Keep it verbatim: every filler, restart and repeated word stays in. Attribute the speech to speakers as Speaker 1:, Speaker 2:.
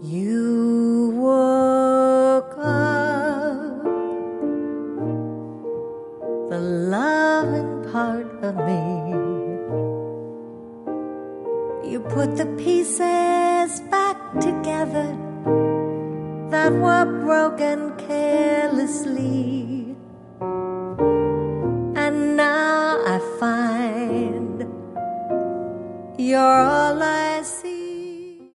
Speaker 1: You woke up the loving part of me. You put the pieces back together that were broken carelessly. And now I find you're all I